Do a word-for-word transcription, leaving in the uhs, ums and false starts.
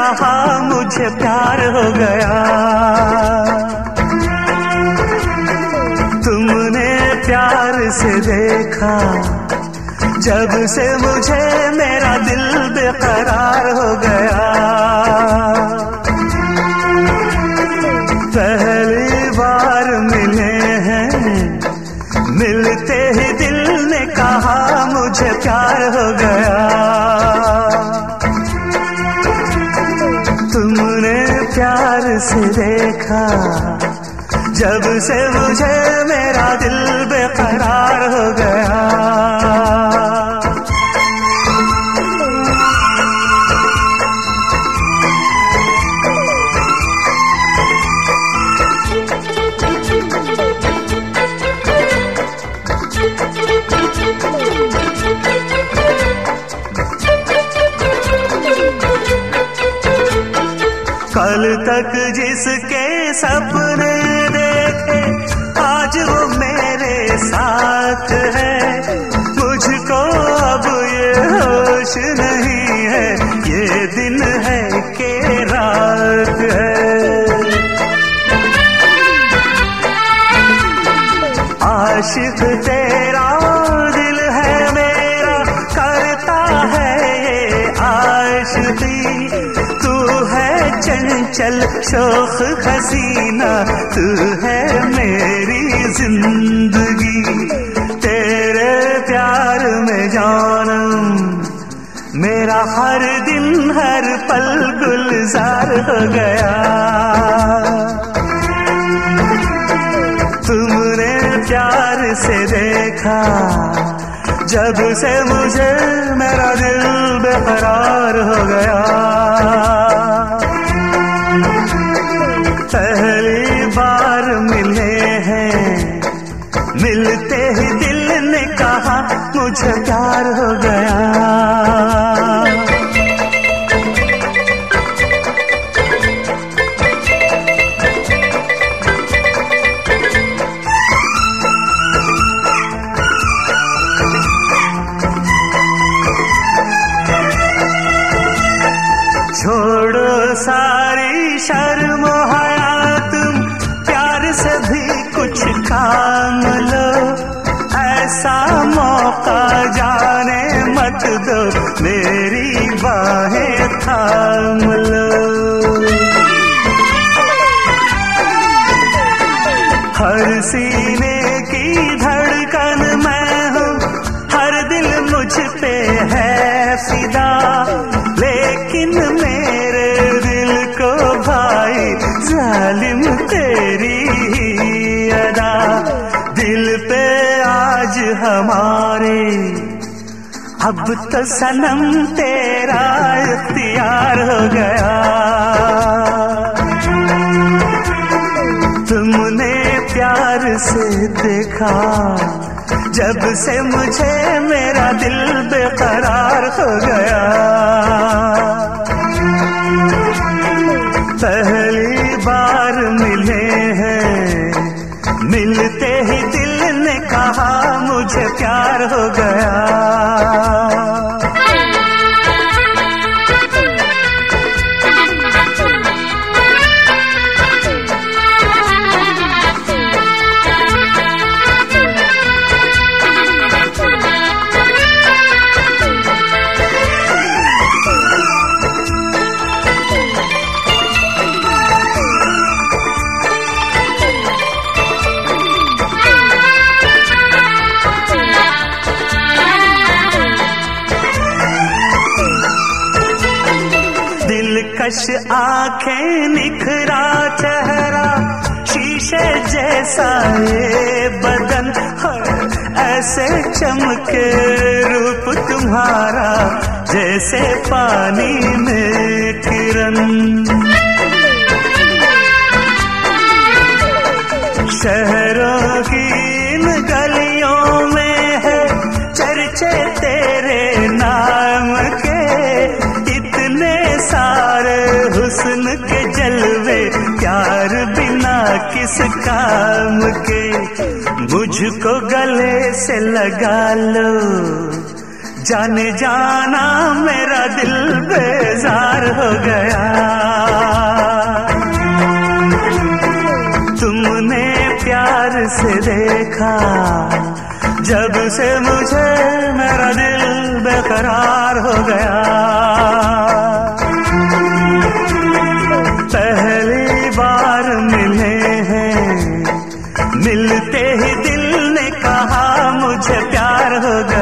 कहा मुझे प्यार हो गया। तुमने प्यार से देखा जब से मुझे मेरा दिल बेकरार हो गया। पहली बार मिले हैं, मिलते ही दिल ने कहा मुझे प्यार हो गया। तुमने प्यार से देखा जब से मुझे मेरा दिल बेकरार हो गया। कल तक जिसके सपने देखे आज वो मेरे साथ है। मुझको अब ये होश नहीं है, ये दिन है कि रात है। आशिक तेरा दिल है मेरा, करता है ये आशिकी। तू है चंचल शोख हसीना, तू है मेरी जिंदगी। तेरे प्यार में जानम मेरा हर दिन हर पल गुलजार हो गया। तुमने प्यार से देखा जब से मुझे मेरा दिल बेकरार हो गया। पहली बार मिले हैं, मिलते ही दिल ने कहा मुझे प्यार हो गया। छोड़ो सारी शर्म हया, तुम प्यार से भी कुछ काम लो। ऐसा मौका जाने मत दो, मेरी बाहें थाम लो। हर सीने की धड़कन मैं हूँ, हर दिल मुझ पे है फिदा। लेकिन मेरे दिल को भाई जालिम तेरी ही अदा। दिल पे आज हमारे अब तो सनम तेरा इख्तियार हो गया। तुमने प्यार से देखा जब से मुझे मेरा दिल बेकरार हो गया। पहली बार मिले हैं, मिलते ही दिल ने कहा मुझे प्यार हो गया। दिलकश आंखें, निखरा चेहरा, शीशे जैसा ये बदन। ऐसे चमके रूप तुम्हारा जैसे पानी में किरण। शहरों की इन गलियों में है चर्चे तेरे नाम के। इतने सारे हुस्न के जलवे, प्यार बिना किस काम के। मुझको गले से लगा लो, जाने जाना मेरा दिल बेजार हो गया। तुमने प्यार से देखा जब से मुझे मेरा दिल बेकरार हो गया। पहली बार मिले हैं, मिलते ही दिल ने कहा मुझे प्यार हो गया।